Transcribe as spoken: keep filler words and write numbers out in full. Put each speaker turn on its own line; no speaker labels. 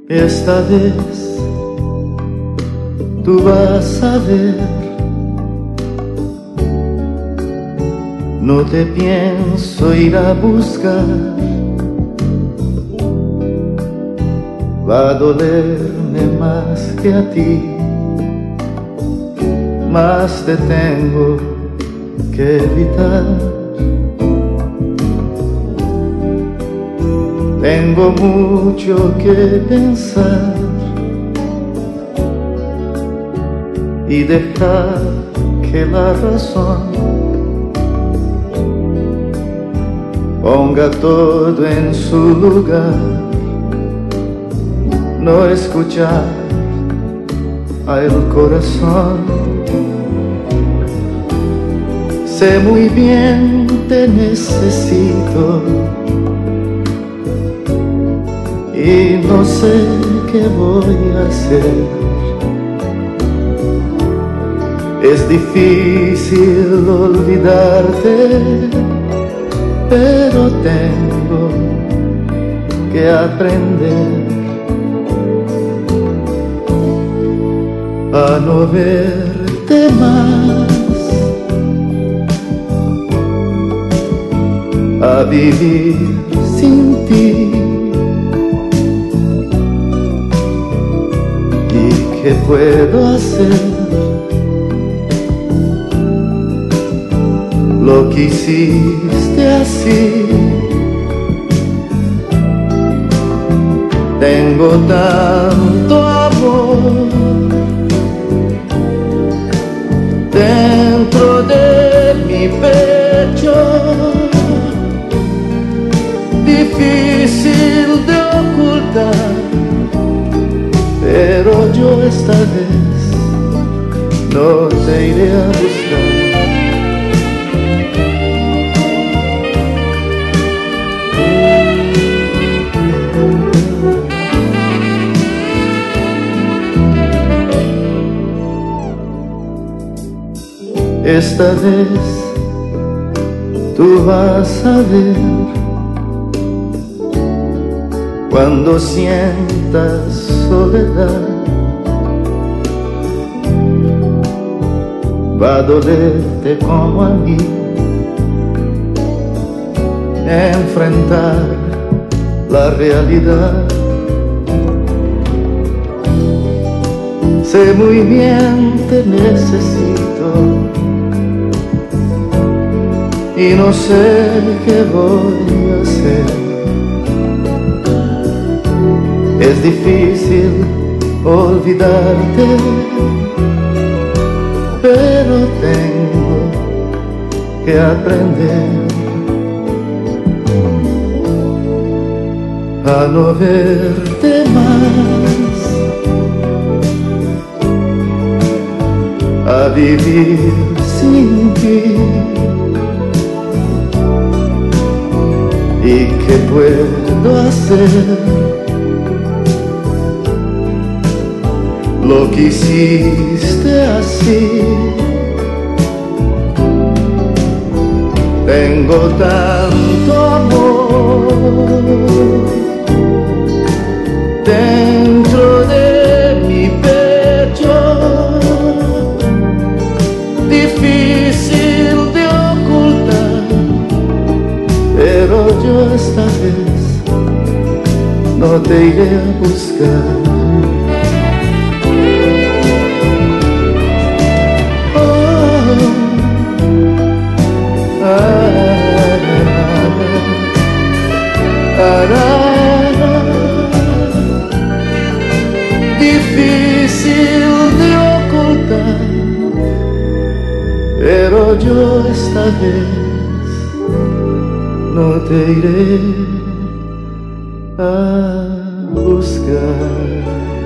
Esta vez tú vas a ver, no te pienso ir a buscar. Va a dolerme más que a ti, más te tengo que evitar. Tengo mucho que pensar y dejar que la razón ponga todo en su lugar. No escuchar al corazón. Sé muy bien, te necesito y no sé qué voy a hacer. Es difícil olvidarte, pero tengo que aprender a no verte más, a vivir sin ti. ¿Y qué puedo hacer? Lo que hiciste así. Tengo tanto amor dentro de mi pecho, difícil de ocultar, pero yo esta vez no te iré a buscar. Esta vez tú vas a ver, cuando sientas soledad, va a dolerte como a mí enfrentar la realidad. Sé muy bien, te necesito y no sé qué voy a hacer. Es difícil olvidarte, pero tengo que aprender a no verte más, a vivir sin ti. ¿Y qué puedo hacer? Lo que hiciste así. Tengo tanto amor dentro de mi pecho, difícil de ocultar, pero yo esta vez no te iré a buscar. Difícil de ocultar, pero yo esta vez no te iré a buscar.